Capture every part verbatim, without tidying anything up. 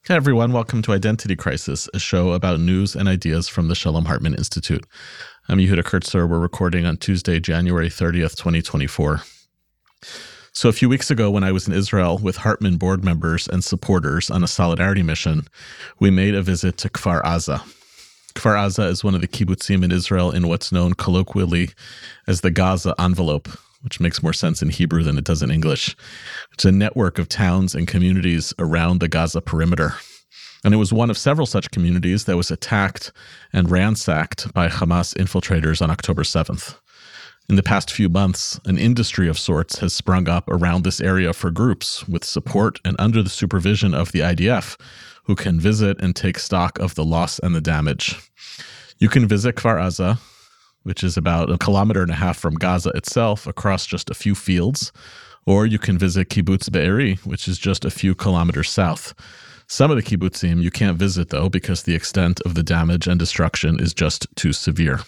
Hey everyone, welcome to Identity Crisis, a show about news and ideas from the Shalom Hartman Institute. I'm Yehuda Kurtzer. We're recording on Tuesday, January thirtieth, twenty twenty-four. So a few weeks ago when I was in Israel with Hartman board members and supporters on a solidarity mission, we made a visit to Kfar Aza. Kfar Aza is one of the kibbutzim in Israel in what's known colloquially as the Gaza envelope, which makes more sense in Hebrew than it does in English. It's a network of towns and communities around the Gaza perimeter. And it was one of several such communities that was attacked and ransacked by Hamas infiltrators on October seventh. In the past few months, an industry of sorts has sprung up around this area for groups with support and under the supervision of the I D F, who can visit and take stock of the loss and the damage. You can visit Kfar Aza, which is about a kilometer and a half from Gaza itself, across just a few fields, or you can visit Kibbutz Be'eri, which is just a few kilometers south. Some of the kibbutzim you can't visit, though, because the extent of the damage and destruction is just too severe.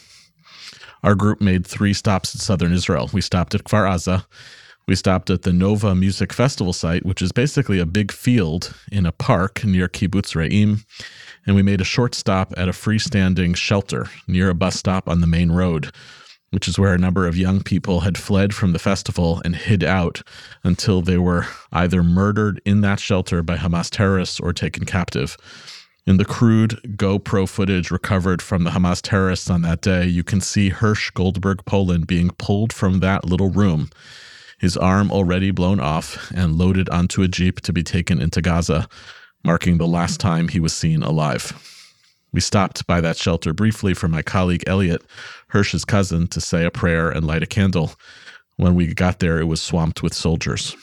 Our group made three stops in southern Israel. We stopped at Kfar Aza. We stopped at the Nova Music Festival site, which is basically a big field in a park near Kibbutz Re'im. And we made a short stop at a freestanding shelter near a bus stop on the main road, which is where a number of young people had fled from the festival and hid out until they were either murdered in that shelter by Hamas terrorists or taken captive. In the crude GoPro footage recovered from the Hamas terrorists on that day, you can see Hirsch Goldberg Poland being pulled from that little room, his arm already blown off and loaded onto a jeep to be taken into Gaza, marking the last time he was seen alive. We stopped by that shelter briefly for my colleague Elliot, Hirsch's cousin, to say a prayer and light a candle. When we got there, it was swamped with soldiers.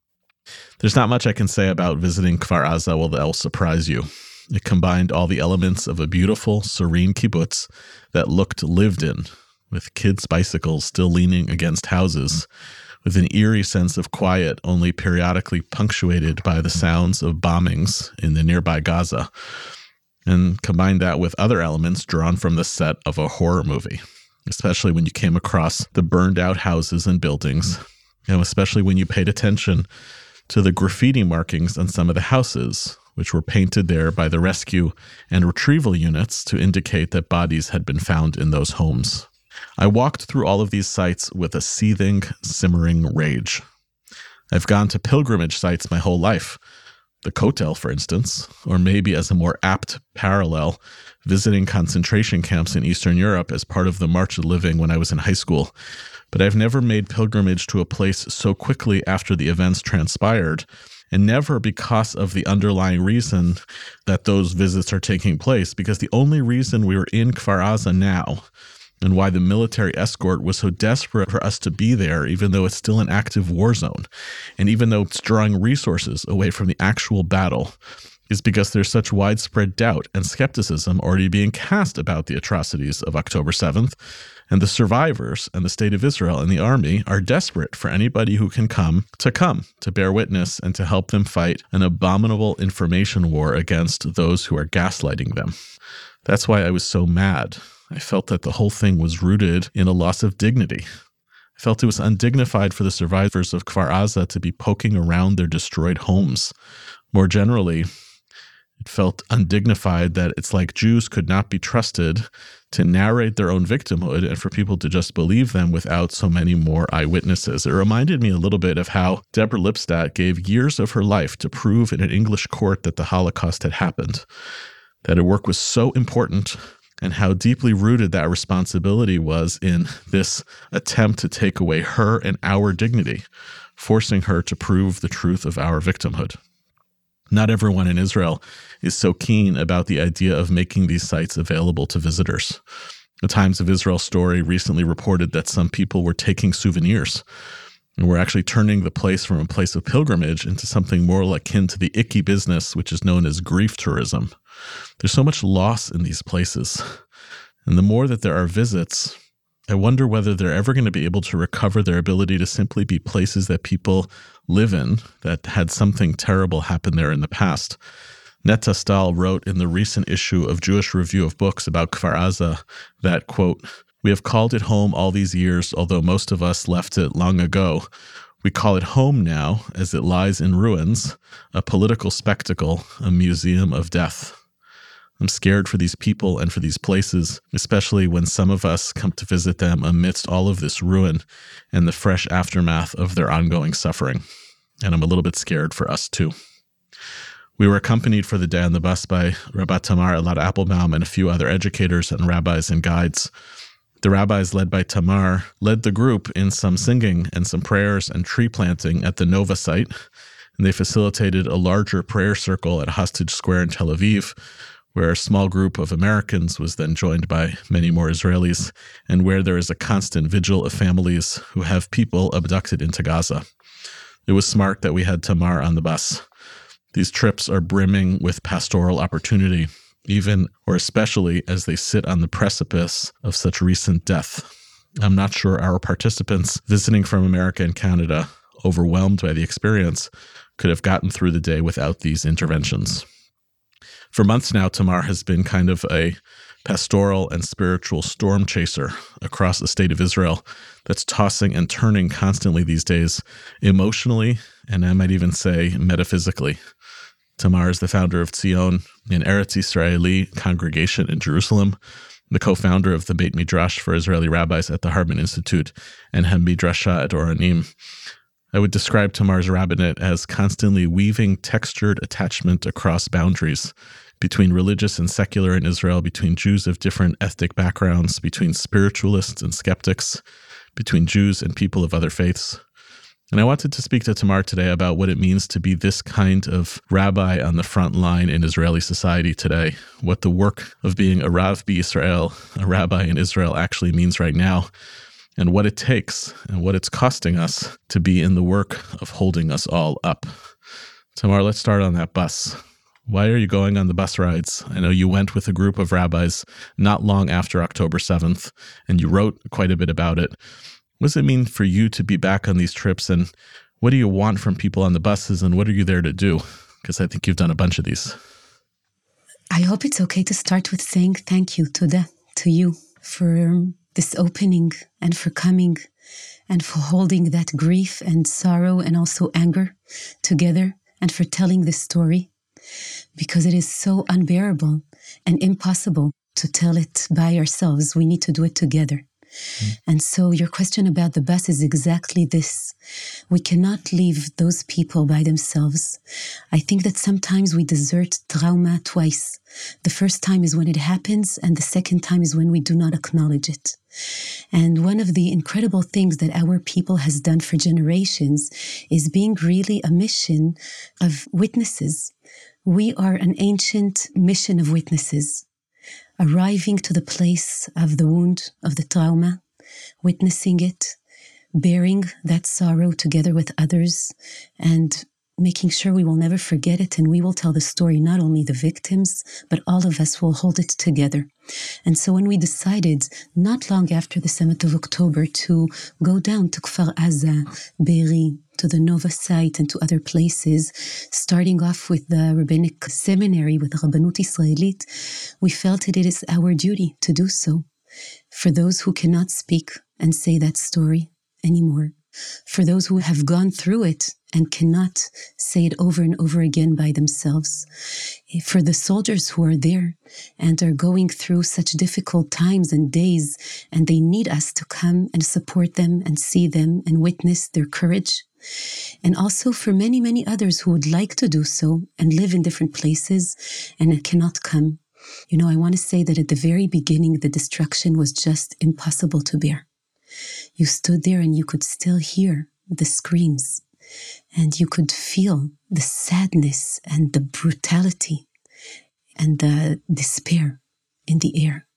There's not much I can say about visiting Kfar Aza, well, that'll surprise you. It combined all the elements of a beautiful, serene kibbutz that looked lived in, with kids' bicycles still leaning against houses, with an eerie sense of quiet only periodically punctuated by the sounds of bombings in the nearby Gaza, and combine that with other elements drawn from the set of a horror movie, especially when you came across the burned out houses and buildings, and especially when you paid attention to the graffiti markings on some of the houses, which were painted there by the rescue and retrieval units to indicate that bodies had been found in those homes. I walked through all of these sites with a seething, simmering rage. I've gone to pilgrimage sites my whole life, the Kotel, for instance, or maybe as a more apt parallel, visiting concentration camps in Eastern Europe as part of the March of Living when I was in high school. But I've never made pilgrimage to a place so quickly after the events transpired, and never because of the underlying reason that those visits are taking place, because the only reason we were in Kfar Aza now and why the military escort was so desperate for us to be there, even though it's still an active war zone, and even though it's drawing resources away from the actual battle, is because there's such widespread doubt and skepticism already being cast about the atrocities of October seventh, and the survivors and the state of Israel and the army are desperate for anybody who can come to come, to bear witness and to help them fight an abominable information war against those who are gaslighting them. That's why I was so mad. I felt that the whole thing was rooted in a loss of dignity. I felt it was undignified for the survivors of Kfar Aza to be poking around their destroyed homes. More generally, it felt undignified that it's like Jews could not be trusted to narrate their own victimhood and for people to just believe them without so many more eyewitnesses. It reminded me a little bit of how Deborah Lipstadt gave years of her life to prove in an English court that the Holocaust had happened, that her work was so important, and how deeply rooted that responsibility was in this attempt to take away her and our dignity, forcing her to prove the truth of our victimhood. Not everyone in Israel is so keen about the idea of making these sites available to visitors. The Times of Israel story recently reported that some people were taking souvenirs and were actually turning the place from a place of pilgrimage into something more akin to the icky business, which is known as grief tourism. There's so much loss in these places. And the more that there are visits, I wonder whether they're ever going to be able to recover their ability to simply be places that people live in that had something terrible happen there in the past. Netta Stahl wrote in the recent issue of Jewish Review of Books about Kfar Aza that, quote, "We have called it home all these years, although most of us left it long ago. We call it home now, as it lies in ruins, a political spectacle, a museum of death. I'm scared for these people and for these places, especially when some of us come to visit them amidst all of this ruin and the fresh aftermath of their ongoing suffering. And I'm a little bit scared for us too. We were accompanied for the day on the bus by Rabbi Tamar Elad Applebaum and a few other educators and rabbis and guides. The rabbis, led by Tamar, led the group in some singing and some prayers and tree planting at the Nova site, and they facilitated a larger prayer circle at Hostage Square in Tel Aviv, where a small group of Americans was then joined by many more Israelis, and where there is a constant vigil of families who have people abducted into Gaza. It was smart that we had Tamar on the bus. These trips are brimming with pastoral opportunity, even or especially as they sit on the precipice of such recent death. I'm not sure our participants visiting from America and Canada, overwhelmed by the experience, could have gotten through the day without these interventions. For months now, Tamar has been kind of a pastoral and spiritual storm chaser across the state of Israel that's tossing and turning constantly these days, emotionally, and I might even say metaphysically. Tamar is the founder of Tzion, an Eretz Israeli congregation in Jerusalem, the co-founder of the Beit Midrash for Israeli rabbis at the Hartman Institute, and Hamidrasha at Oranim. I would describe Tamar's rabbinate as constantly weaving textured attachment across boundaries between religious and secular in Israel, between Jews of different ethnic backgrounds, between spiritualists and skeptics, between Jews and people of other faiths. And I wanted to speak to Tamar today about what it means to be this kind of rabbi on the front line in Israeli society today, what the work of being a Rav B'Yisrael, a rabbi in Israel, actually means right now, and what it takes and what it's costing us to be in the work of holding us all up. Tamar, let's start on that bus. Why are you going on the bus rides? I know you went with a group of rabbis not long after October seventh, and you wrote quite a bit about it. What does it mean for you to be back on these trips, and what do you want from people on the buses, and what are you there to do? Because I think you've done a bunch of these. I hope it's okay to start with saying thank you to the, to you for this opening and for coming and for holding that grief and sorrow and also anger together and for telling this story, because it is so unbearable and impossible to tell it by ourselves. We need to do it together. Mm. And so your question about the bus is exactly this. We cannot leave those people by themselves. I think that sometimes we desert trauma twice. The first time is when it happens, and the second time is when we do not acknowledge it. And one of the incredible things that our people has done for generations is being really a mission of witnesses. We are an ancient mission of witnesses, arriving to the place of the wound, of the trauma, witnessing it, bearing that sorrow together with others, and making sure we will never forget it, and we will tell the story, not only the victims, but all of us will hold it together. And so when we decided, not long after the seventh of October, to go down to Kfar Aza, Be'eri, to the Nova site and to other places, starting off with the rabbinic seminary with the Rabbanut Israelit, we felt it is our duty to do so. For those who cannot speak and say that story anymore, for those who have gone through it and cannot say it over and over again by themselves, for the soldiers who are there and are going through such difficult times and days, and they need us to come and support them and see them and witness their courage. And also for many, many others who would like to do so and live in different places and cannot come. You know, I want to say that at the very beginning, the destruction was just impossible to bear. You stood there and you could still hear the screams, and you could feel the sadness and the brutality and the despair in the air.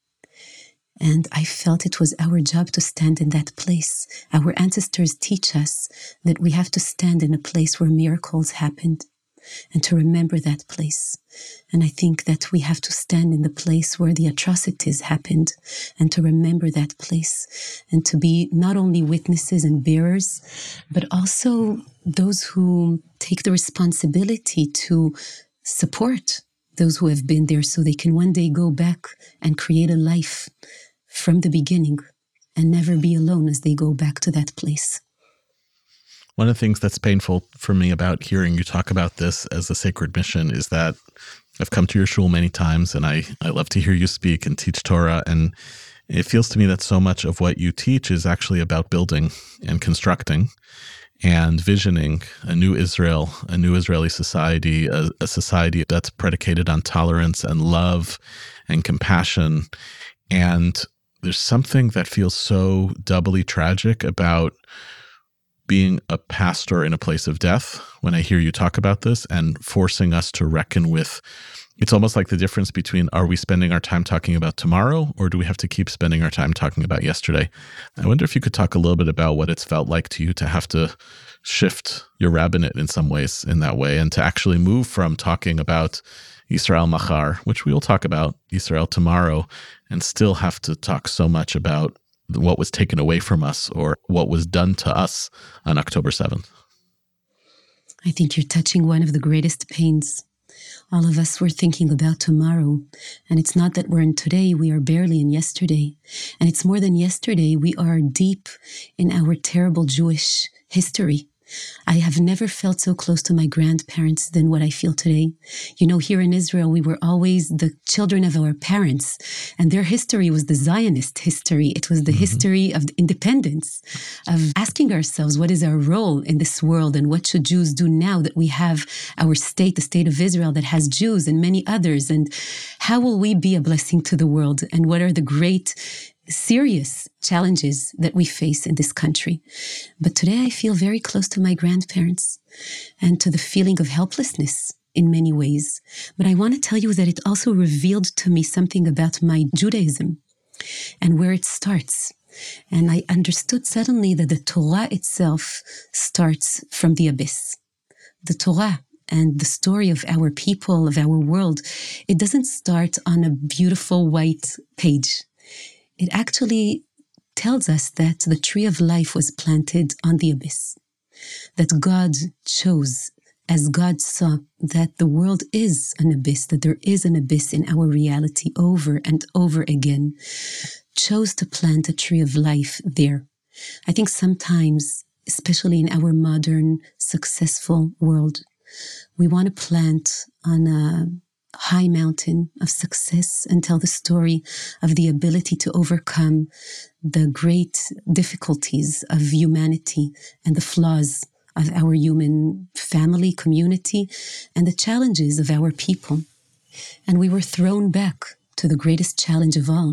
And I felt it was our job to stand in that place. Our ancestors teach us that we have to stand in a place where miracles happened and to remember that place. And I think that we have to stand in the place where the atrocities happened and to remember that place and to be not only witnesses and bearers, but also those who take the responsibility to support those who have been there so they can one day go back and create a life from the beginning and never be alone as they go back to that place. One of the things that's painful for me about hearing you talk about this as a sacred mission is that I've come to your shul many times, and I, I love to hear you speak and teach Torah, and it feels to me that so much of what you teach is actually about building and constructing and visioning a new Israel, a new Israeli society, a, a society that's predicated on tolerance and love and compassion. And there's something that feels so doubly tragic about being a pastor in a place of death when I hear you talk about this, and forcing us to reckon with, it's almost like the difference between, are we spending our time talking about tomorrow, or do we have to keep spending our time talking about yesterday? I wonder if you could talk a little bit about what it's felt like to you to have to shift your rabbinate in some ways in that way, and to actually move from talking about Yisrael Machar, which we will talk about, Yisrael tomorrow, and still have to talk so much about what was taken away from us or what was done to us on October seventh. I think you're touching one of the greatest pains. All of us were thinking about tomorrow, and it's not that we're in today, we are barely in yesterday. And it's more than yesterday, we are deep in our terrible Jewish history. I have never felt so close to my grandparents than what I feel today. You know, here in Israel, we were always the children of our parents, and their history was the Zionist history. It was the mm-hmm. history of independence, of asking ourselves, what is our role in this world, and what should Jews do now that we have our state, the state of Israel, that has Jews and many others, and how will we be a blessing to the world, and what are the great serious challenges that we face in this country. But today I feel very close to my grandparents and to the feeling of helplessness in many ways. But I want to tell you that it also revealed to me something about my Judaism and where it starts. And I understood suddenly that the Torah itself starts from the abyss. The Torah and the story of our people, of our world, it doesn't start on a beautiful white page. It actually tells us that the tree of life was planted on the abyss, that God chose, as God saw, that the world is an abyss, that there is an abyss in our reality over and over again, chose to plant a tree of life there. I think sometimes, especially in our modern, successful world, we want to plant on a high mountain of success and tell the story of the ability to overcome the great difficulties of humanity and the flaws of our human family, community, and the challenges of our people. And we were thrown back to the greatest challenge of all,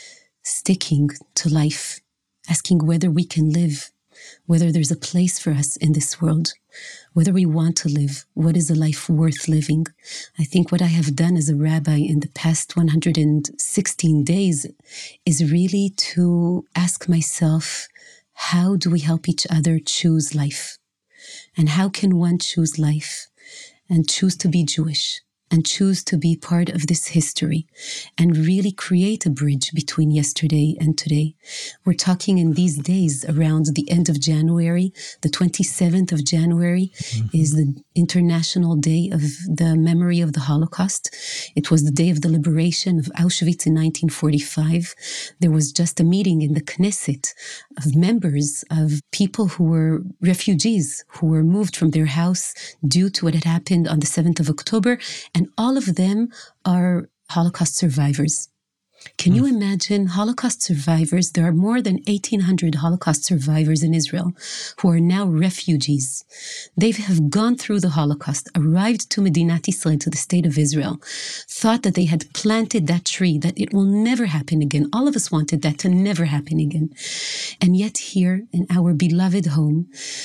sticking to life, asking whether we can live, whether there's a place for us in this world, whether we want to live, what is a life worth living. I think what I have done as a rabbi in the past one hundred sixteen days is really to ask myself, how do we help each other choose life? And how can one choose life and choose to be Jewish and choose to be part of this history and really create a bridge between yesterday and today? We're talking in these days around the end of January. The twenty-seventh of January mm-hmm. is the International Day of the Memory of the Holocaust. It was the day of the liberation of Auschwitz in nineteen forty-five. There was just a meeting in the Knesset of members of people who were refugees, who were moved from their house due to what had happened on the seventh of October. And all of them are Holocaust survivors. Can mm. you imagine Holocaust survivors? There are more than eighteen hundred Holocaust survivors in Israel who are now refugees. They have gone through the Holocaust, arrived to Medinat Israel, to the state of Israel, thought that they had planted that tree, that it will never happen again. All of us wanted that to never happen again. And yet here in our beloved home,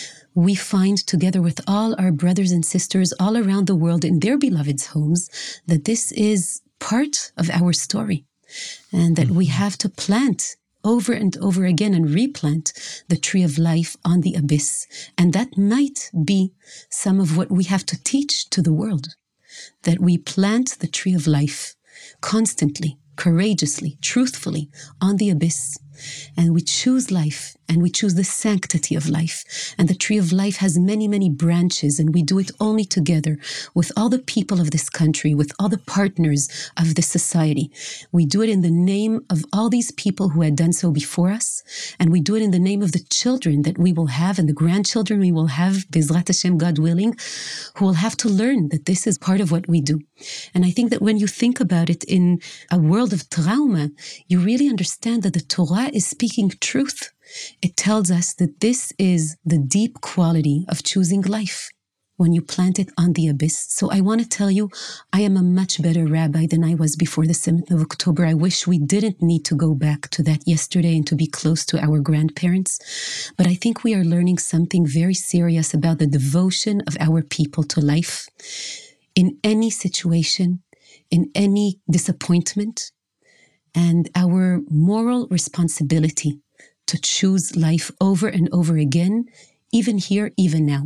we find, together with all our brothers and sisters all around the world in their beloved homes, that this is part of our story, and that we have to plant over and over again and replant the tree of life on the abyss. And that might be some of what we have to teach to the world, that we plant the tree of life constantly, courageously, truthfully on the abyss, and we choose life, and we choose the sanctity of life. And the tree of life has many, many branches, and we do it only together with all the people of this country, with all the partners of this society. We do it in the name of all these people who had done so before us, and we do it in the name of the children that we will have and the grandchildren we will have, Bezrat Hashem, God willing, who will have to learn that this is part of what we do. And I think that when you think about it in a world of trauma, you really understand that the Torah is speaking truth. It tells us that this is the deep quality of choosing life when you plant it on the abyss. So I want to tell you, I am a much better rabbi than I was before the seventh of October. I wish we didn't need to go back to that yesterday and to be close to our grandparents. But I think we are learning something very serious about the devotion of our people to life in any situation, in any disappointment, and our moral responsibility to choose life over and over again, even here, even now.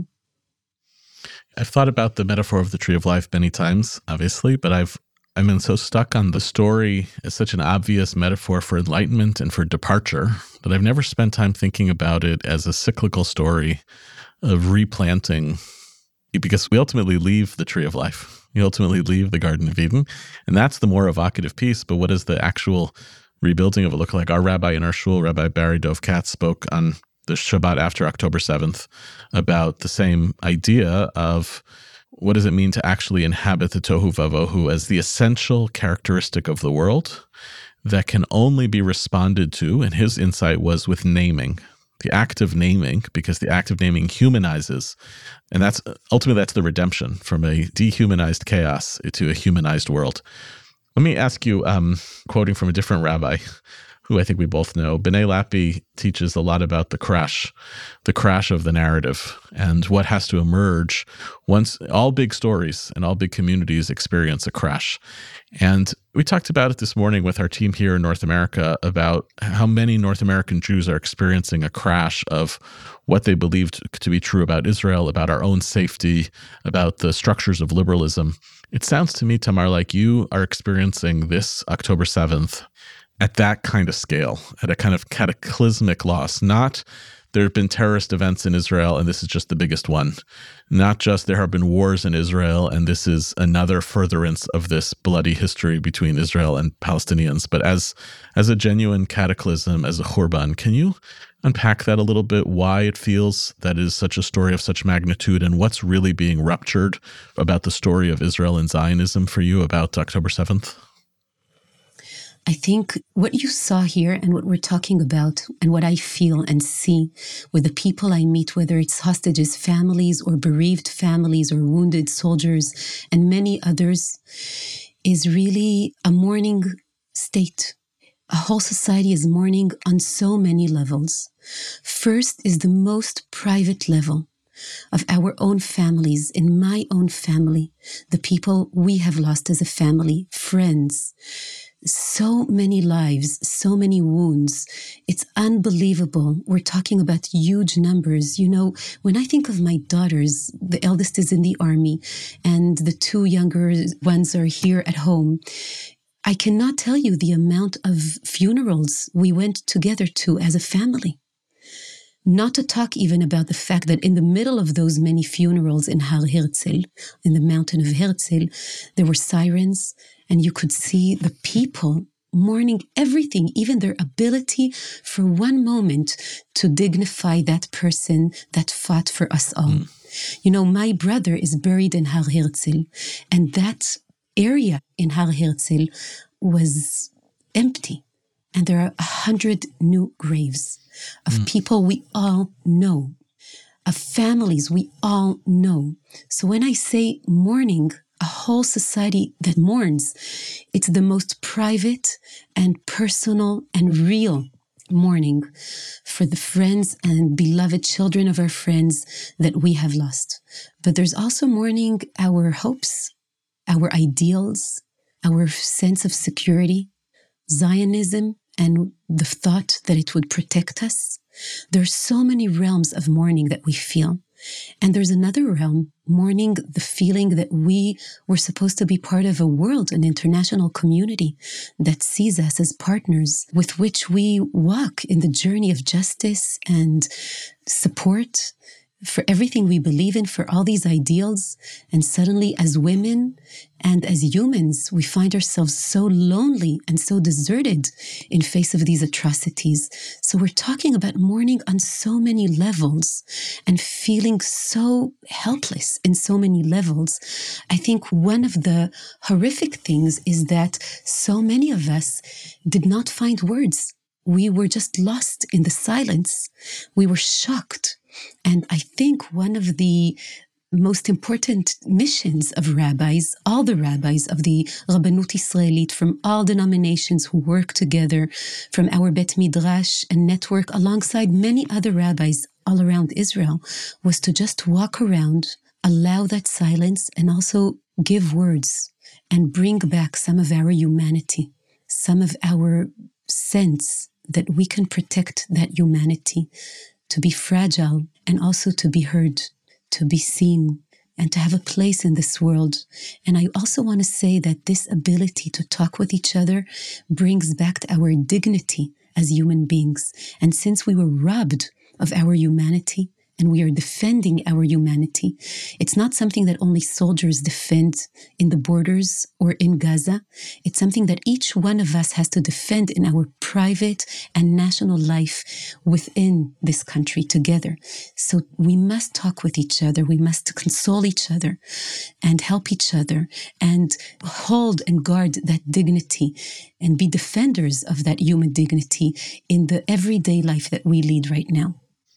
I've thought about the metaphor of the tree of life many times, obviously, but I've I've been so stuck on the story as such an obvious metaphor for enlightenment and for departure that I've never spent time thinking about it as a cyclical story of replanting, because we ultimately leave the tree of life. We ultimately leave the Garden of Eden, and that's the more evocative piece. But what does the actual rebuilding of it look like? Our rabbi in our shul, Rabbi Barry Dov Katz, spoke on the Shabbat after October seventh about the same idea of what does it mean to actually inhabit the tohu vavohu as the essential characteristic of the world that can only be responded to, and his insight was with naming. The act of naming, because the act of naming humanizes, and that's ultimately that's the redemption from a dehumanized chaos to a humanized world. Let me ask you, um, quoting from a different rabbi, who I think we both know, B'nai Lappi teaches a lot about the crash, the crash of the narrative, and what has to emerge once all big stories and all big communities experience a crash. And we talked about it this morning with our team here in North America about how many North American Jews are experiencing a crash of what they believed to be true about Israel, about our own safety, about the structures of liberalism. It sounds to me, Tamar, like you are experiencing this October seventh at that kind of scale, at a kind of cataclysmic loss. Not there have been terrorist events in Israel, and this is just the biggest one. Not just there have been wars in Israel, and this is another furtherance of this bloody history between Israel and Palestinians, but as as a genuine cataclysm, as a churban. Can you unpack that a little bit, why it feels that is such a story of such magnitude, and what's really being ruptured about the story of Israel and Zionism for you about October seventh? I think what you saw here and what we're talking about and what I feel and see with the people I meet, whether it's hostages, families, or bereaved families, or wounded soldiers, and many others, is really a mourning state. A whole society is mourning on so many levels. First is the most private level of our own families, in my own family, the people we have lost as a family, friends. So many lives, so many wounds. It's unbelievable. We're talking about huge numbers. You know, when I think of my daughters, the eldest is in the army and the two younger ones are here at home, I cannot tell you the amount of funerals we went together to as a family. Not to talk even about the fact that in the middle of those many funerals in Har Herzl, in the mountain of Herzl, there were sirens, and you could see the people mourning everything, even their ability for one moment to dignify that person that fought for us all. Mm. You know, my brother is buried in Har Herzl, and that area in Har Herzl was empty. And there are a hundred new graves of mm. people we all know, of families we all know. So when I say mourning, a whole society that mourns, it's the most private and personal and real mourning for the friends and beloved children of our friends that we have lost. But there's also mourning our hopes, our ideals, our sense of security, Zionism, and the thought that it would protect us. There are so many realms of mourning that we feel. And there's another realm, mourning the feeling that we were supposed to be part of a world, an international community that sees us as partners with which we walk in the journey of justice and support for everything we believe in, for all these ideals. And suddenly, as women and as humans, we find ourselves so lonely and so deserted in face of these atrocities. So we're talking about mourning on so many levels and feeling so helpless in so many levels. I think one of the horrific things is that so many of us did not find words. We were just lost in the silence. We were shocked. And I think one of the most important missions of rabbis, all the rabbis of the Rabbanut Israelit from all denominations who work together, from our Bet Midrash and network alongside many other rabbis all around Israel, was to just walk around, allow that silence, and also give words and bring back some of our humanity, some of our sense that we can protect that humanity, to be fragile and also to be heard, to be seen, and to have a place in this world. And I also want to say that this ability to talk with each other brings back our dignity as human beings. And since we were robbed of our humanity, and we are defending our humanity, it's not something that only soldiers defend in the borders or in Gaza. It's something that each one of us has to defend in our private and national life within this country together. So we must talk with each other. We must console each other and help each other and hold and guard that dignity and be defenders of that human dignity in the everyday life that we lead right now.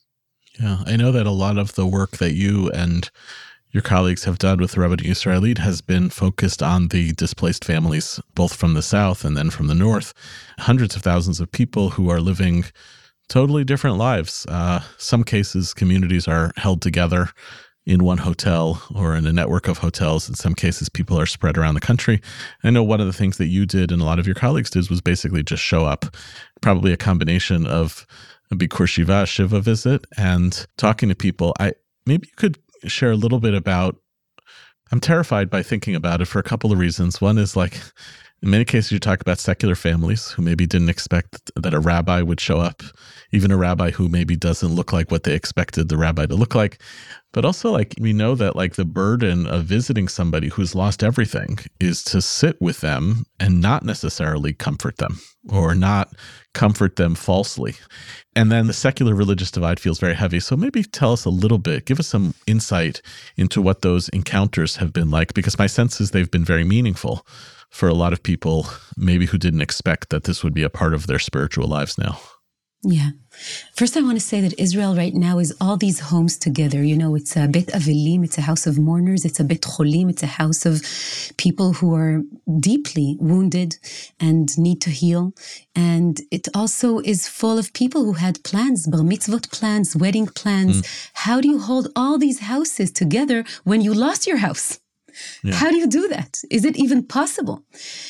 Yeah, I know that a lot of the work that you and your colleagues have done with Rabbanut Israelit has been focused on the displaced families, both from the south and then from the north. Hundreds of thousands of people who are living totally different lives. Uh, some cases, communities are held together in one hotel or in a network of hotels. In some cases, people are spread around the country. I know one of the things that you did and a lot of your colleagues did was basically just show up, probably a combination of a Bikur Shiva, Shiva visit, and talking to people. I maybe you could share a little bit about, I'm terrified by thinking about it for a couple of reasons. One is, like, in many cases you talk about secular families who maybe didn't expect that a rabbi would show up, even a rabbi who maybe doesn't look like what they expected the rabbi to look like. But also, like, we know that, like, the burden of visiting somebody who's lost everything is to sit with them and not necessarily comfort them or not comfort them falsely. And then the secular religious divide feels very heavy. So maybe tell us a little bit, give us some insight into what those encounters have been like, because my sense is they've been very meaningful for a lot of people, maybe who didn't expect that this would be a part of their spiritual lives now. Yeah. First, I want to say that Israel right now is all these homes together. You know, it's a Bet Avelim, it's a house of mourners, it's a Bet Cholim, it's a house of people who are deeply wounded and need to heal. And it also is full of people who had plans, bar mitzvot plans, wedding plans. Mm. How do you hold all these houses together when you lost your house? Yeah. How do you do that? Is it even possible?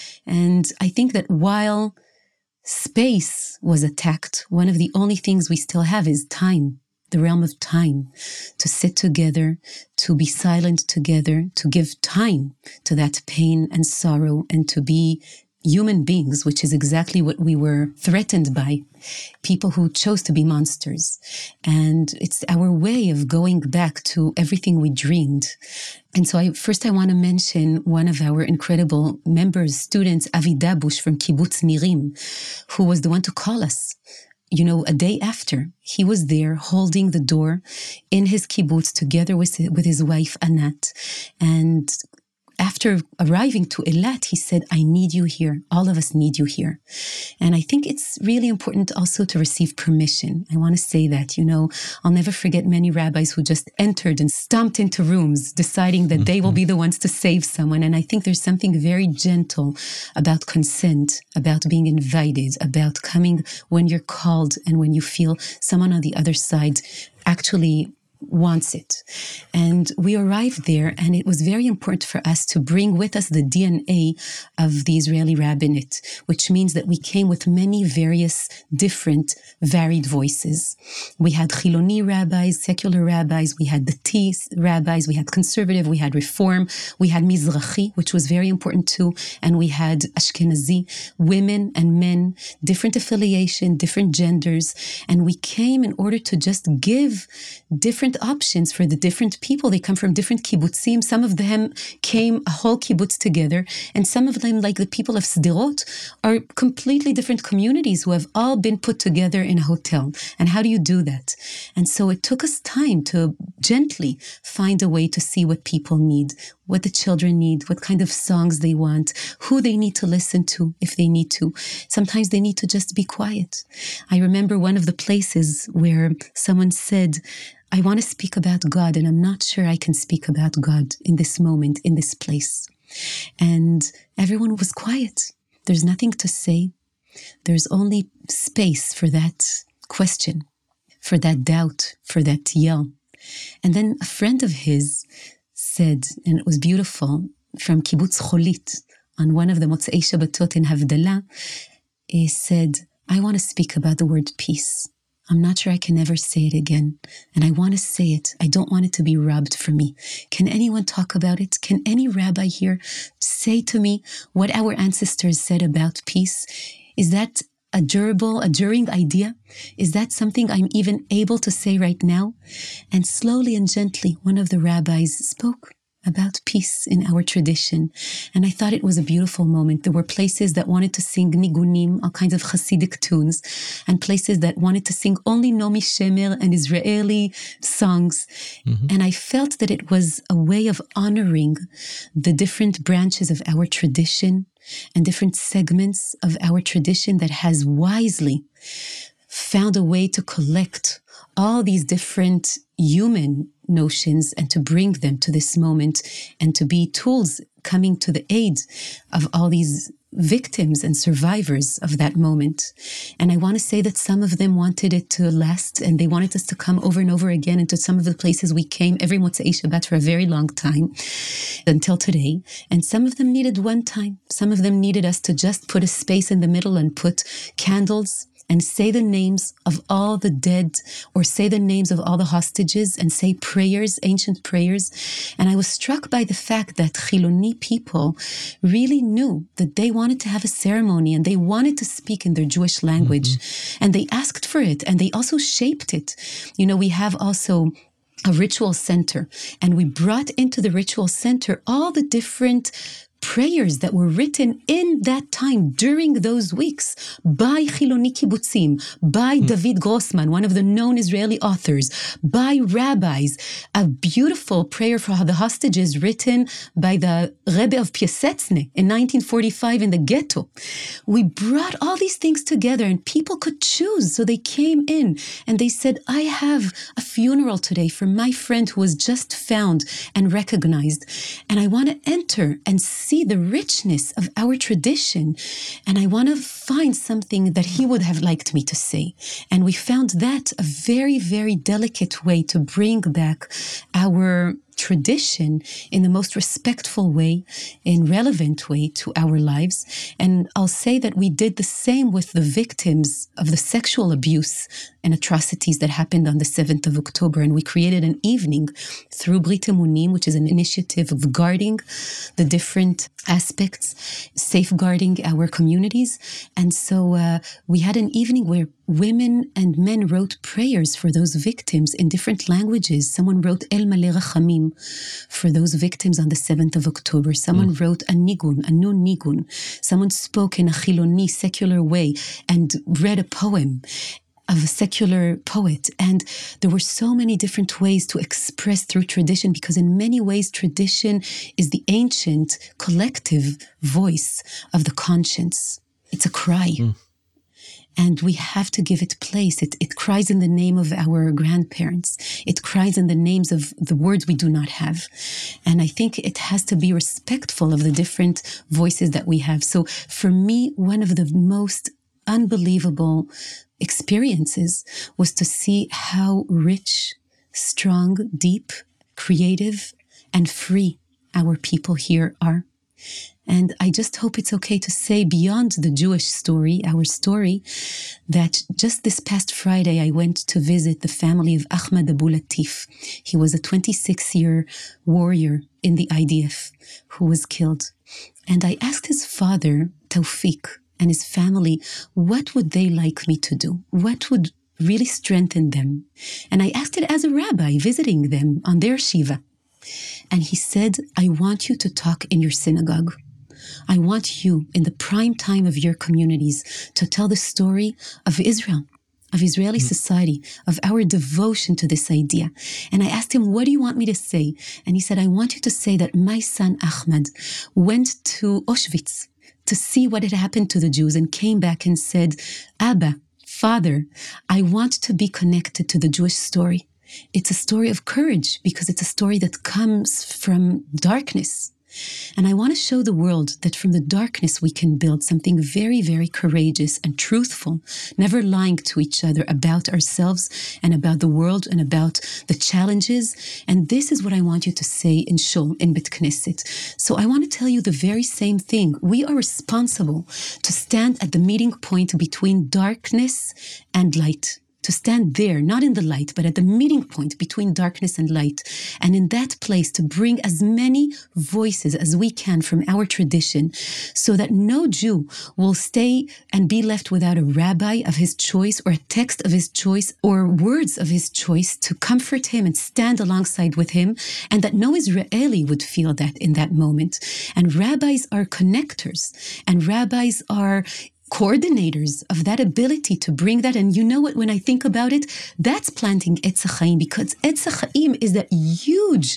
And I think that while space was attacked, one of the only things we still have is time, the realm of time, to sit together, to be silent together, to give time to that pain and sorrow, and to be human beings, which is exactly what we were threatened by, people who chose to be monsters. And it's our way of going back to everything we dreamed. And so I, first I want to mention one of our incredible members, students, Avi Dabush from Kibbutz Nirim, who was the one to call us. You know, a day after, he was there holding the door in his kibbutz together with, with his wife, Anat. And after arriving to Eilat, he said, I need you here. All of us need you here. And I think it's really important also to receive permission. I want to say that, you know, I'll never forget many rabbis who just entered and stomped into rooms, deciding that mm-hmm. they will be the ones to save someone. And I think there's something very gentle about consent, about being invited, about coming when you're called and when you feel someone on the other side actually wants it. And we arrived there, and it was very important for us to bring with us the D N A of the Israeli rabbinate, which means that we came with many various different varied voices. We had Chiloni rabbis, secular rabbis, we had Dati rabbis, we had conservative, we had Reform, we had Mizrahi, which was very important too, and we had Ashkenazi, women and men, different affiliation, different genders, and we came in order to just give different options for the different people. They come from different kibbutzim. Some of them came a whole kibbutz together, and some of them, like the people of Sderot, are completely different communities who have all been put together in a hotel. And how do you do that? And so it took us time to gently find a way to see what people need, what the children need, what kind of songs they want, who they need to listen to if they need to. Sometimes they need to just be quiet. I remember one of the places where someone said, I want to speak about God, and I'm not sure I can speak about God in this moment, in this place. And everyone was quiet. There's nothing to say. There's only space for that question, for that doubt, for that yell. And then a friend of his said, and it was beautiful, from Kibbutz Cholit, on one of the Motzei Shabbatot in Havdalah, he said, I want to speak about the word peace. I'm not sure I can ever say it again. And I want to say it. I don't want it to be robbed from me. Can anyone talk about it? Can any rabbi here say to me what our ancestors said about peace? Is that a durable, a enduring idea? Is that something I'm even able to say right now? And slowly and gently, one of the rabbis spoke about peace in our tradition. And I thought it was a beautiful moment. There were places that wanted to sing nigunim, all kinds of Hasidic tunes, and places that wanted to sing only Nomi Shemer and Israeli songs. Mm-hmm. And I felt that it was a way of honoring the different branches of our tradition and different segments of our tradition that has wisely found a way to collect all these different human notions and to bring them to this moment and to be tools coming to the aid of all these victims and survivors of that moment. And I want to say that some of them wanted it to last, and they wanted us to come over and over again into some of the places we came every Motzei Shabbat for a very long time, until today. And some of them needed one time. Some of them needed us to just put a space in the middle and put candles and say the names of all the dead, or say the names of all the hostages, and say prayers, ancient prayers. And I was struck by the fact that Chiloni people really knew that they wanted to have a ceremony, and they wanted to speak in their Jewish language. Mm-hmm. And they asked for it, and they also shaped it. You know, we have also a ritual center, and we brought into the ritual center all the different prayers that were written in that time during those weeks by Chiloni Kibbutzim, by mm. David Grossman, one of the known Israeli authors, by rabbis. A beautiful prayer for the hostages written by the Rebbe of Piaseczny in nineteen forty-five in the ghetto. We brought all these things together, and people could choose. So they came in and they said, I have a funeral today for my friend who was just found and recognized, and I want to enter and see see the richness of our tradition, and I want to find something that he would have liked me to say. And we found that a very, very delicate way to bring back our tradition in the most respectful way, in relevant way to our lives. And I'll say that we did the same with the victims of the sexual abuse and atrocities that happened on the seventh of October. And we created an evening through Brit Emunim, which is an initiative of guarding the different aspects, safeguarding our communities. And so uh, we had an evening where women and men wrote prayers for those victims in different languages. Someone wrote El Maleh Rachamim for those victims on the seventh of October. Someone mm. wrote a nigun, a nun nigun. Someone spoke in a Chiloni, secular way and read a poem of a secular poet. And there were so many different ways to express through tradition, because in many ways tradition is the ancient collective voice of the conscience. It's a cry. Mm. And we have to give it place. It, it cries in the name of our grandparents. It cries in the names of the words we do not have. And I think it has to be respectful of the different voices that we have. So for me, one of the most unbelievable experiences was to see how rich strong, deep, creative, and free our people here are. And I just hope it's okay to say, beyond the Jewish story, our story, that just this past Friday, I went to visit the family of Ahmed Abu Latif. He was a twenty-six-year warrior in the I D F who was killed. And I asked his father, Tawfiq, and his family, what would they like me to do? What would really strengthen them? And I asked it as a rabbi visiting them on their shiva. And he said, I want you to talk in your synagogue. I want you, in the prime time of your communities, to tell the story of Israel, of Israeli mm-hmm. society, of our devotion to this idea. And I asked him, what do you want me to say? And he said, I want you to say that my son Ahmed went to Auschwitz to see what had happened to the Jews and came back and said, Abba, Father, I want to be connected to the Jewish story. It's a story of courage because it's a story that comes from darkness. And I want to show the world that from the darkness we can build something very, very courageous and truthful, never lying to each other about ourselves and about the world and about the challenges. And this is what I want you to say in Shul, in Bet Knesset. So I want to tell you the very same thing. We are responsible to stand at the meeting point between darkness and light. To stand there, not in the light, but at the meeting point between darkness and light. And in that place to bring as many voices as we can from our tradition so that no Jew will stay and be left without a rabbi of his choice or a text of his choice or words of his choice to comfort him and stand alongside with him, and that no Israeli would feel that in that moment. And rabbis are connectors, and rabbis are coordinators of that ability to bring that. And you know what, when I think about it, that's planting Etz HaChaim, because Etz HaChaim is that huge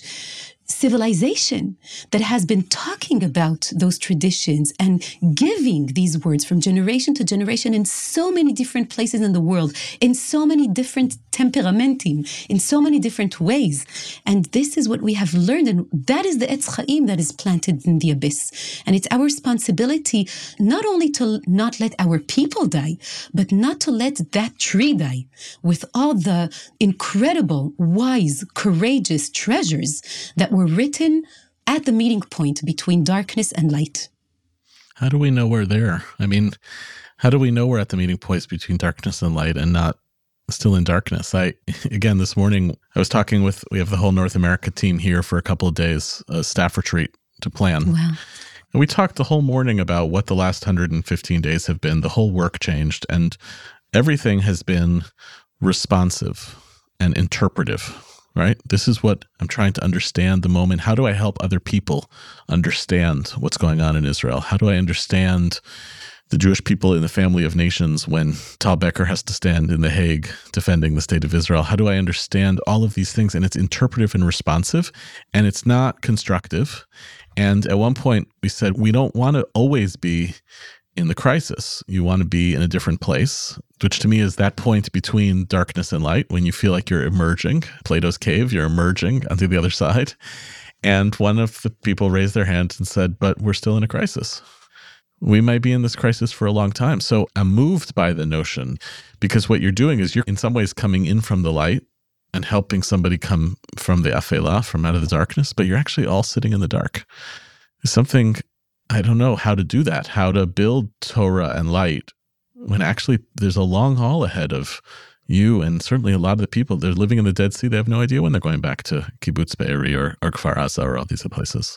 civilization that has been talking about those traditions and giving these words from generation to generation in so many different places in the world, in so many different temperamentim, in so many different ways. And this is what we have learned, and that is the Etz Chaim that is planted in the abyss. And it's our responsibility not only to not let our people die, but not to let that tree die with all the incredible, wise, courageous treasures that were written at the meeting point between darkness and light. How do we know we're there? I mean, how do we know we're at the meeting points between darkness and light and not still in darkness? I, again, this morning, I was talking with, we have the whole North America team here for a couple of days, a staff retreat to plan. Wow. And we talked the whole morning about what the last one hundred fifteen days have been. The whole work changed, and everything has been responsive and interpretive. Right? This is what I'm trying to understand the moment. How do I help other people understand what's going on in Israel? How do I understand the Jewish people in the family of nations when Tal Becker has to stand in The Hague defending the state of Israel? How do I understand all of these things? And it's interpretive and responsive, and it's not constructive. And at one point we said, we don't want to always be in the crisis. You want to be in a different place, which to me is that point between darkness and light, when you feel like you're emerging, Plato's cave, you're emerging onto the other side. And one of the people raised their hand and said, but we're still in a crisis. We might be in this crisis for a long time. So I'm moved by the notion, because what you're doing is you're in some ways coming in from the light and helping somebody come from the afela, from out of the darkness, but you're actually all sitting in the dark. There's something, I don't know how to do that, how to build Torah and light when actually there's a long haul ahead of you, and certainly a lot of the people, they're living in the Dead Sea. They have no idea when they're going back to Kibbutz Be'eri or, or Kfar Aza or all these places.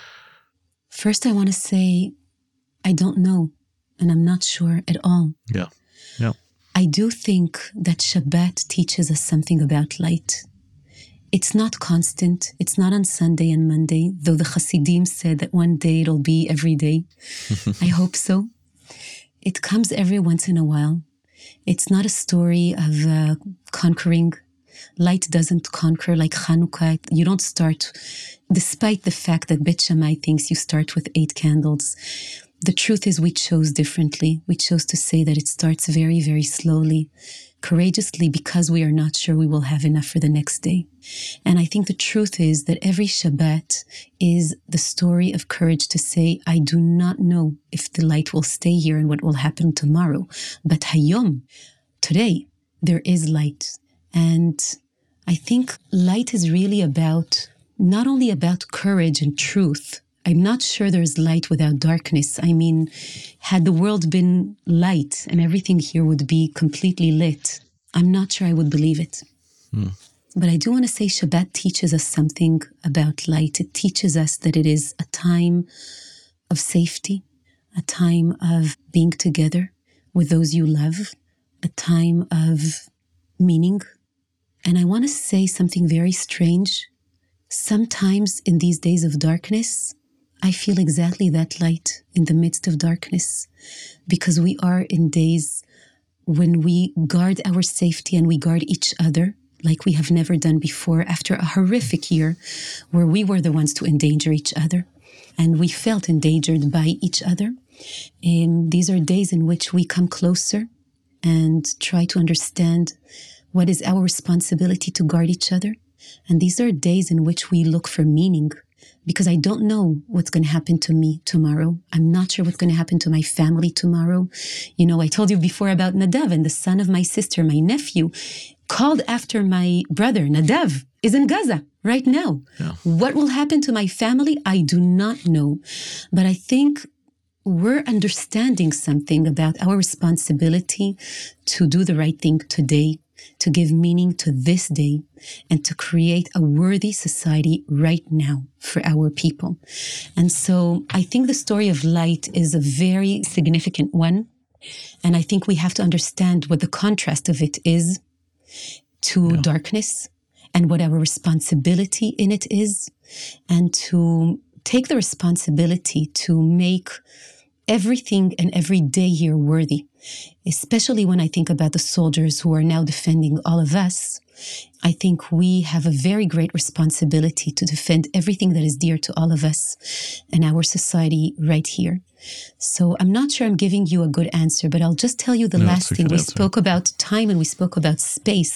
First, I want to say, I don't know, and I'm not sure at all. Yeah, yeah. I do think that Shabbat teaches us something about light. It's not constant. It's not on Sunday and Monday, though the Hasidim said that one day it'll be every day. I hope so. It comes every once in a while. It's not a story of uh, conquering. Light doesn't conquer like Hanukkah. You don't start, despite the fact that Bet Shammai thinks you start with eight candles. The truth is we chose differently. We chose to say that it starts very, very slowly, courageously, because we are not sure we will have enough for the next day. And I think the truth is that every Shabbat is the story of courage to say, I do not know if the light will stay here and what will happen tomorrow. But Hayom, today, there is light. And I think light is really about, not only about courage and truth. I'm not sure there's light without darkness. I mean, had the world been light and everything here would be completely lit, I'm not sure I would believe it. Hmm. But I do want to say Shabbat teaches us something about light. It teaches us that it is a time of safety, a time of being together with those you love, a time of meaning. And I want to say something very strange. Sometimes in these days of darkness, I feel exactly that light in the midst of darkness, because we are in days when we guard our safety and we guard each other like we have never done before, after a horrific year where we were the ones to endanger each other and we felt endangered by each other. And these are days in which we come closer and try to understand what is our responsibility to guard each other. And these are days in which we look for meaning, because I don't know what's going to happen to me tomorrow. I'm not sure what's going to happen to my family tomorrow. You know, I told you before about Nadav, and the son of my sister, my nephew, called after my brother. Nadav is in Gaza right now. Yeah. What will happen to my family? I do not know. But I think we're understanding something about our responsibility to do the right thing today, to give meaning to this day, and to create a worthy society right now for our people. And so I think the story of light is a very significant one. And I think we have to understand what the contrast of it is to yeah. darkness, and what our responsibility in it is, and to take the responsibility to make everything and every day here worthy. Especially when I think about the soldiers who are now defending all of us, I think we have a very great responsibility to defend everything that is dear to all of us and our society right here. So I'm not sure I'm giving you a good answer, but I'll just tell you the no, last thing. We answer. spoke about time and we spoke about space.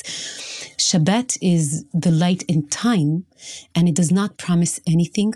Shabbat is the light in time, and it does not promise anything.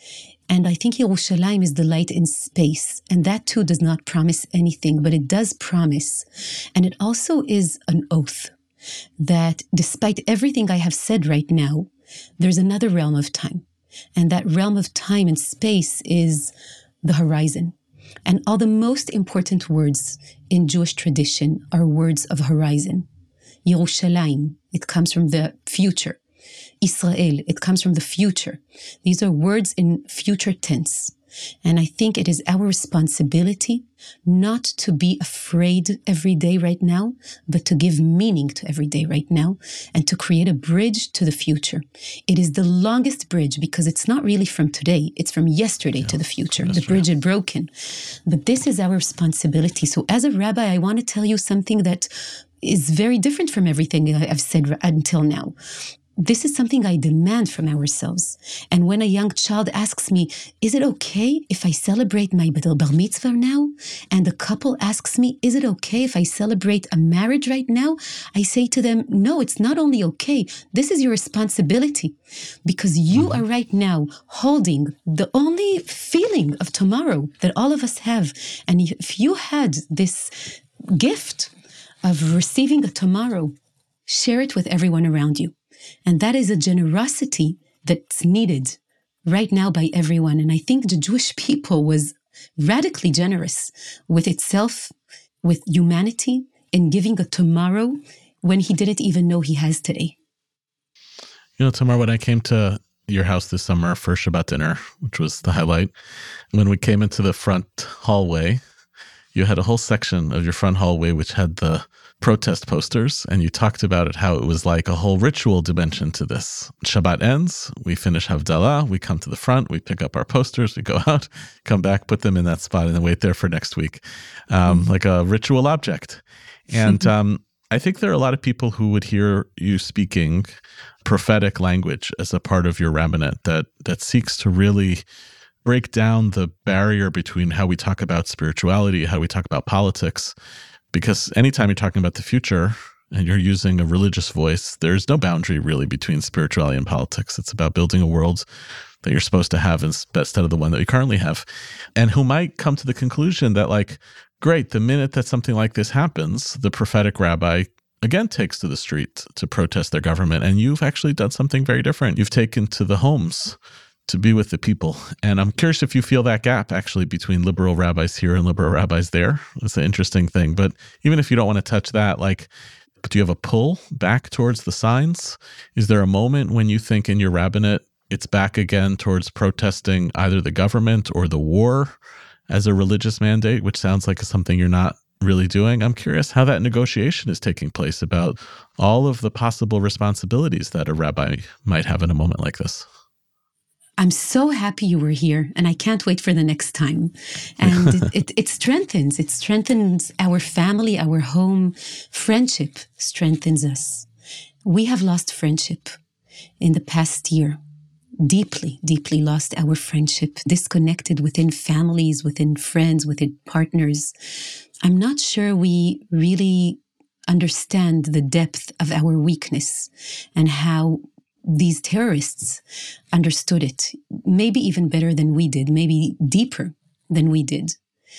And I think Yerushalayim is the light in space. And that too does not promise anything, but it does promise. And it also is an oath that despite everything I have said right now, there's another realm of time. And that realm of time and space is the horizon. And all the most important words in Jewish tradition are words of horizon. Yerushalayim, it comes from the future. Israel, it comes from the future. These are words in future tense. And I think it is our responsibility not to be afraid every day right now, but to give meaning to every day right now and to create a bridge to the future. It is the longest bridge because it's not really from today. It's from yesterday yeah, to the future. The bridge is broken. But this is our responsibility. So as a rabbi, I want to tell you something that is very different from everything I've said until now. This is something I demand from ourselves. And when a young child asks me, is it okay if I celebrate my bar mitzvah now? And the couple asks me, is it okay if I celebrate a marriage right now? I say to them, no, it's not only okay. This is your responsibility, because you are right now holding the only feeling of tomorrow that all of us have. And if you had this gift of receiving a tomorrow, share it with everyone around you. And that is a generosity that's needed right now by everyone. And I think the Jewish people was radically generous with itself, with humanity, in giving a tomorrow when he didn't even know he has today. You know, Tamar, when I came to your house this summer for Shabbat dinner, which was the highlight, when we came into the front hallway, you had a whole section of your front hallway which had the protest posters, and you talked about it, how it was like a whole ritual dimension to this. Shabbat ends, we finish Havdalah, we come to the front, we pick up our posters, we go out, come back, put them in that spot, and then wait there for next week, um, like a ritual object. And um, I think there are a lot of people who would hear you speaking prophetic language as a part of your rabbinate that that seeks to really break down the barrier between how we talk about spirituality, how we talk about politics. Because anytime you're talking about the future and you're using a religious voice, there's no boundary really between spirituality and politics. It's about building a world that you're supposed to have instead of the one that you currently have. And who might come to the conclusion that, like, great, the minute that something like this happens, the prophetic rabbi again takes to the street to protest their government. And you've actually done something very different. You've taken to the homes to be with the people. And I'm curious if you feel that gap actually between liberal rabbis here and liberal rabbis there. It's an interesting thing. But even if you don't want to touch that, like, do you have a pull back towards the signs? Is there a moment when you think in your rabbinate it's back again towards protesting either the government or the war as a religious mandate, which sounds like something you're not really doing? I'm curious how that negotiation is taking place about all of the possible responsibilities that a rabbi might have in a moment like this. I'm so happy you were here, and I can't wait for the next time. And it, it, it strengthens, it strengthens our family, our home. Friendship strengthens us. We have lost friendship in the past year. Deeply, deeply lost our friendship, disconnected within families, within friends, within partners. I'm not sure we really understand the depth of our weakness and how these terrorists understood it, maybe even better than we did, maybe deeper than we did.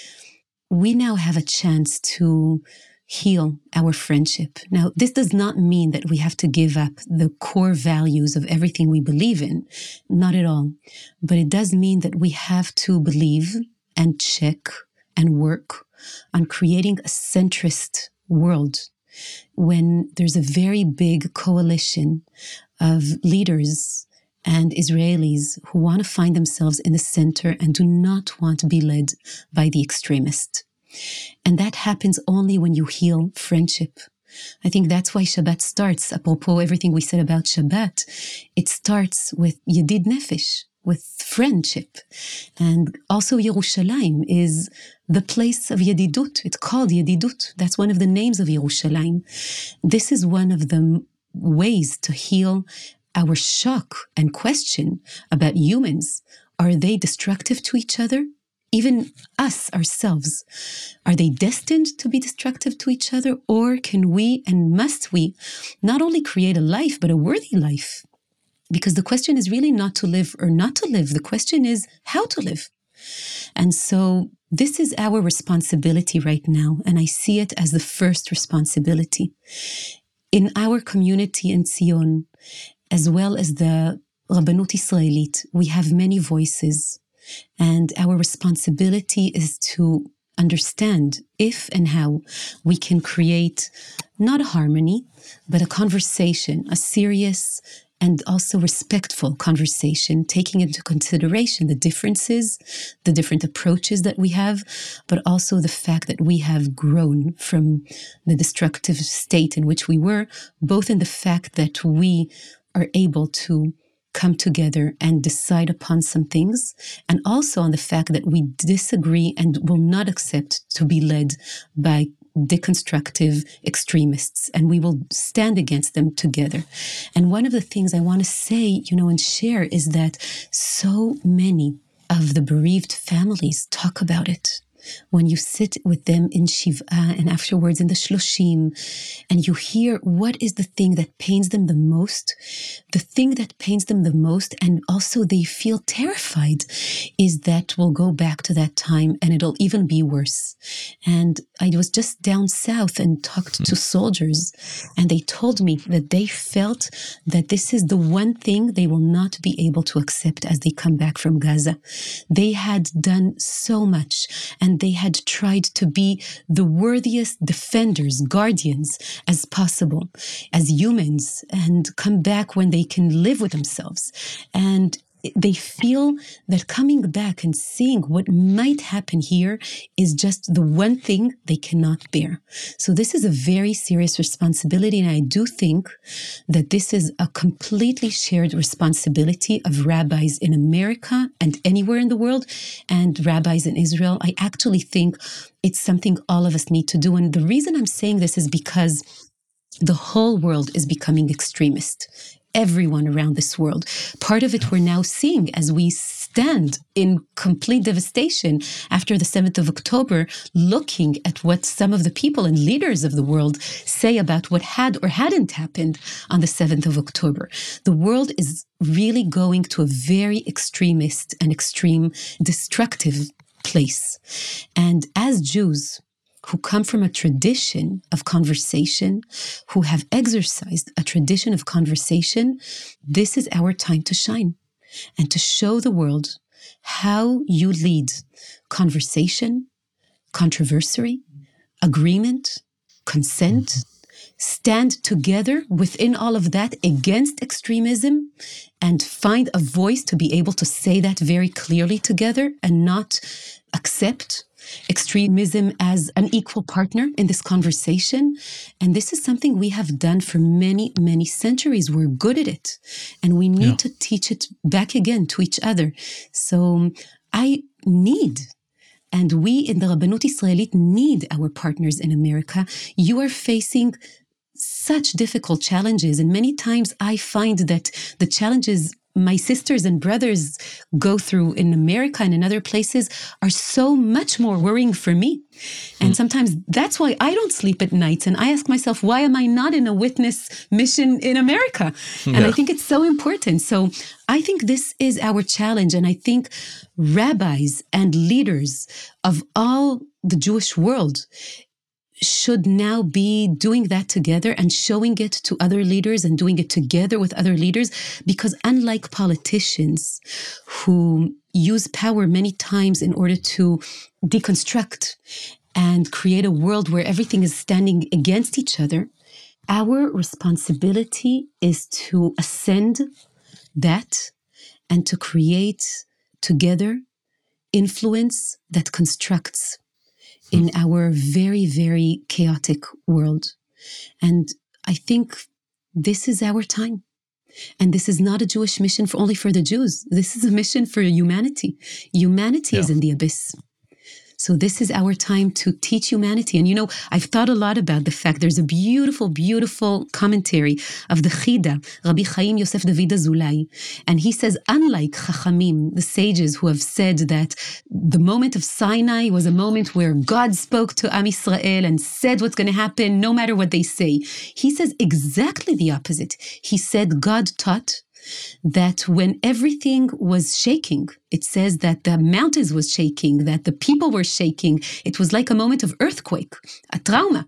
We now have a chance to heal our friendship. Now, this does not mean that we have to give up the core values of everything we believe in, not at all. But it does mean that we have to believe and check and work on creating a centrist world when there's a very big coalition of leaders and Israelis who want to find themselves in the center and do not want to be led by the extremist. And that happens only when you heal friendship. I think that's why Shabbat starts, apropos everything we said about Shabbat, it starts with Yedid Nefesh, with friendship. And also Yerushalayim is the place of Yedidut. It's called Yedidut. That's one of the names of Yerushalayim. This is one of the ways to heal our shock and question about humans. Are they destructive to each other? Even us, ourselves, are they destined to be destructive to each other? Or can we and must we not only create a life, but a worthy life? Because the question is really not to live or not to live. The question is how to live. And so this is our responsibility right now. And I see it as the first responsibility. In our community in Zion, as well as the Rabbanut Israelit, we have many voices. And our responsibility is to understand if and how we can create not a harmony, but a conversation, a serious and also respectful conversation, taking into consideration the differences, the different approaches that we have, but also the fact that we have grown from the destructive state in which we were, both in the fact that we are able to come together and decide upon some things, and also on the fact that we disagree and will not accept to be led by deconstructive extremists, and we will stand against them together. And one of the things I want to say, you know, and share is that so many of the bereaved families talk about it. When you sit with them in Shiv'ah and afterwards in the Shloshim, and you hear what is the thing that pains them the most, the thing that pains them the most, and also they feel terrified, is that we'll go back to that time and it'll even be worse. And I was just down south and talked to soldiers, and they told me that they felt that this is the one thing they will not be able to accept as they come back from Gaza. They had done so much, and they had tried to be the worthiest defenders, guardians as possible, as humans, and come back when they can live with themselves. And they feel that coming back and seeing what might happen here is just the one thing they cannot bear. So this is a very serious responsibility, and I do think that this is a completely shared responsibility of rabbis in America and anywhere in the world, and rabbis in Israel. I actually think it's something all of us need to do. And the reason I'm saying this is because the whole world is becoming extremist. Everyone around this world. Part of it we're now seeing as we stand in complete devastation after the seventh of October, looking at what some of the people and leaders of the world say about what had or hadn't happened on the seventh of October. The world is really going to a very extremist and extreme destructive place. And as Jews, who come from a tradition of conversation, who have exercised a tradition of conversation, this is our time to shine and to show the world how you lead conversation, controversy, agreement, consent, stand together within all of that against extremism, and find a voice to be able to say that very clearly together and not accept extremism as an equal partner in this conversation. And this is something we have done for many, many centuries. We're good at it. And we need yeah. to teach it back again to each other. So I need, and we in the Rabbanut Israelit need our partners in America. You are facing such difficult challenges. And many times I find that the challenges my sisters and brothers go through in America and in other places are so much more worrying for me. And mm. sometimes that's why I don't sleep at night. And I ask myself, why am I not in a witness mission in America? And yeah. I think it's so important. So I think this is our challenge. And I think rabbis and leaders of all the Jewish world should now be doing that together and showing it to other leaders and doing it together with other leaders, because unlike politicians who use power many times in order to deconstruct and create a world where everything is standing against each other, our responsibility is to ascend that and to create together influence that constructs in our very, very chaotic world. And I think this is our time. And this is not a Jewish mission for only for the Jews. This is a mission for humanity. Humanity yeah. is in the abyss. So this is our time to teach humanity. And you know, I've thought a lot about the fact there's a beautiful, beautiful commentary of the Chida, Rabbi Chaim Yosef David Azulai. And he says, unlike Chachamim, the sages who have said that the moment of Sinai was a moment where God spoke to Am Yisrael and said what's going to happen no matter what they say. He says exactly the opposite. He said God taught that when everything was shaking, it says that the mountains was shaking, that the people were shaking. It was like a moment of earthquake, a trauma.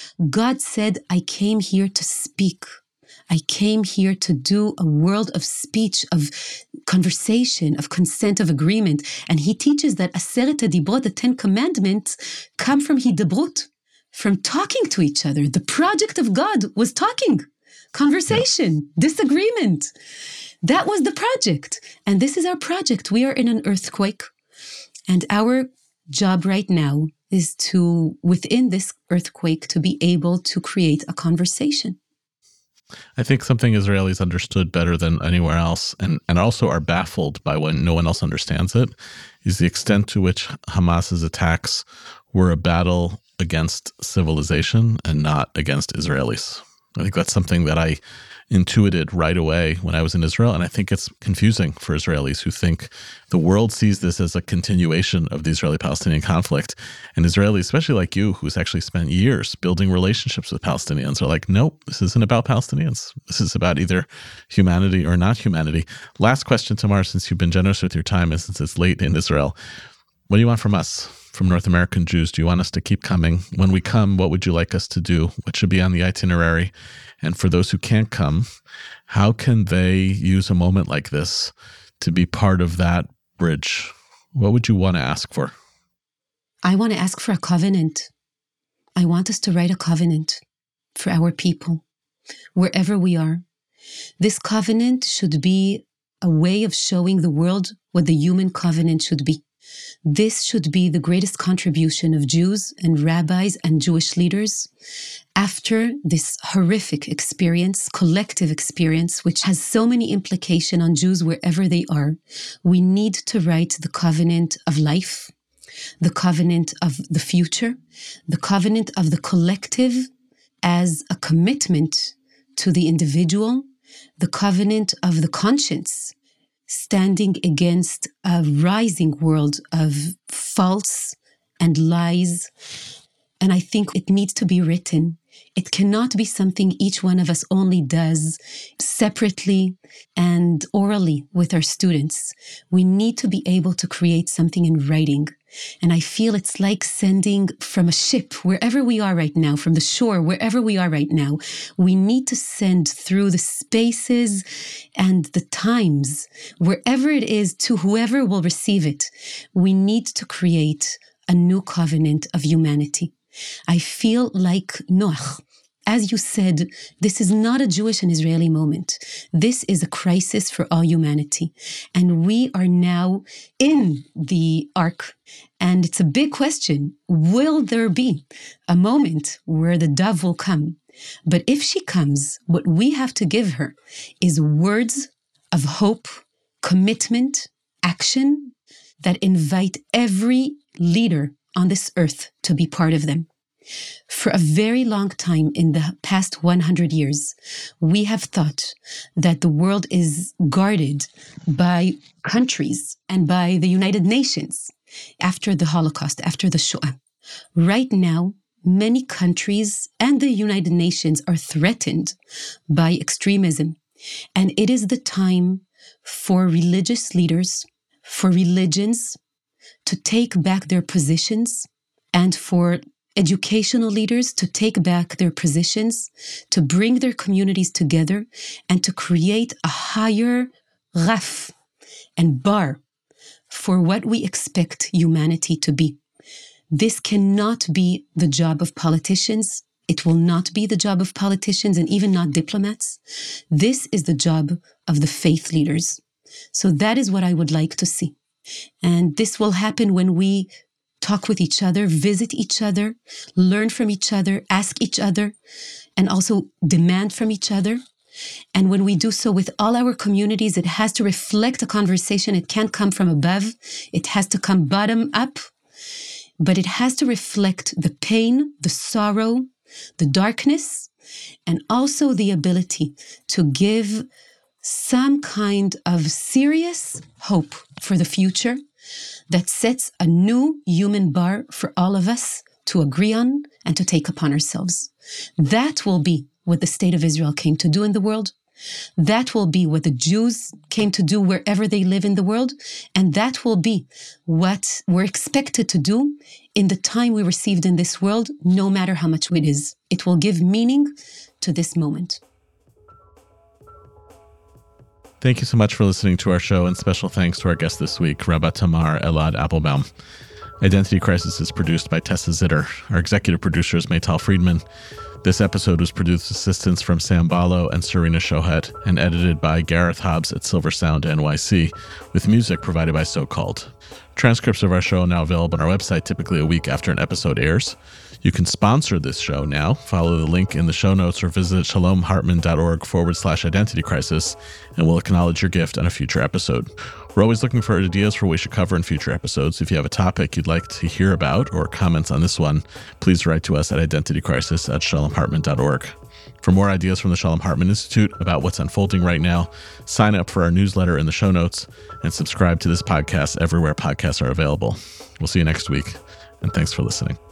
God said, I came here to speak. I came here to do a world of speech, of conversation, of consent, of agreement. And he teaches that Aseret HaDibrot, the Ten Commandments, come from Hidabrut, from talking to each other. The project of God was talking. Conversation, yeah. disagreement. That was the project. And this is our project. We are in an earthquake. And our job right now is to, within this earthquake, to be able to create a conversation. I think something Israelis understood better than anywhere else, and, and also are baffled by when no one else understands it, is the extent to which Hamas's attacks were a battle against civilization and not against Israelis. I think that's something that I intuited right away when I was in Israel, and I think it's confusing for Israelis who think the world sees this as a continuation of the Israeli-Palestinian conflict, and Israelis, especially like you, who's actually spent years building relationships with Palestinians, are like, nope, this isn't about Palestinians. This is about either humanity or not humanity. Last question, Tamar, since you've been generous with your time and since it's late in Israel, what do you want from us? From North American Jews? Do you want us to keep coming? When we come, what would you like us to do? What should be on the itinerary? And for those who can't come, how can they use a moment like this to be part of that bridge? What would you want to ask for? I want to ask for a covenant. I want us to write a covenant for our people, wherever we are. This covenant should be a way of showing the world what the human covenant should be. This should be the greatest contribution of Jews and rabbis and Jewish leaders after this horrific experience, collective experience, which has so many implications on Jews wherever they are. We need to write the covenant of life, the covenant of the future, the covenant of the collective as a commitment to the individual, the covenant of the conscience, standing against a rising world of false and lies. And I think it needs to be written. It cannot be something each one of us only does separately and orally with our students. We need to be able to create something in writing And I feel it's like sending from a ship, wherever we are right now, from the shore, wherever we are right now, we need to send through the spaces and the times, wherever it is, to whoever will receive it. We need to create a new covenant of humanity. I feel like Noach. As you said, this is not a Jewish and Israeli moment. This is a crisis for all humanity. And we are now in the ark. And it's a big question. Will there be a moment where the dove will come? But if she comes, what we have to give her is words of hope, commitment, action that invite every leader on this earth to be part of them. For a very long time in the past one hundred years, we have thought that the world is guarded by countries and by the United Nations after the Holocaust, after the Shoah. Right now, many countries and the United Nations are threatened by extremism. And it is the time for religious leaders, for religions to take back their positions, and for educational leaders to take back their positions, to bring their communities together, and to create a higher raf and bar for what we expect humanity to be. This cannot be the job of politicians. It will not be the job of politicians and even not diplomats. This is the job of the faith leaders. So that is what I would like to see. And this will happen when we talk with each other, visit each other, learn from each other, ask each other, and also demand from each other. And when we do so with all our communities, it has to reflect a conversation. It can't come from above. It has to come bottom up. But it has to reflect the pain, the sorrow, the darkness, and also the ability to give some kind of serious hope for the future that sets a new human bar for all of us to agree on and to take upon ourselves. That will be what the state of Israel came to do in the world. That will be what the Jews came to do wherever they live in the world. And that will be what we're expected to do in the time we received in this world, no matter how much it is. It will give meaning to this moment. Thank you so much for listening to our show, and special thanks to our guest this week, Rabbi Tamar Elad Applebaum. Identity Crisis is produced by Tessa Zitter. Our executive producer is Maytal Friedman. This episode was produced with assistance from Sam Ballo and Serena Shohet and edited by Gareth Hobbs at Silver Sound N Y C, with music provided by So Called. Transcripts of our show are now available on our website, typically a week after an episode airs. You can sponsor this show now. Follow the link in the show notes or visit shalomhartman.org forward slash identity crisis, and we'll acknowledge your gift on a future episode. We're always looking for ideas for what we should cover in future episodes. If you have a topic you'd like to hear about or comments on this one, please write to us at identitycrisis at shalomhartman dot org. For more ideas from the Shalom Hartman Institute about what's unfolding right now, sign up for our newsletter in the show notes and subscribe to this podcast everywhere podcasts are available. We'll see you next week, and thanks for listening.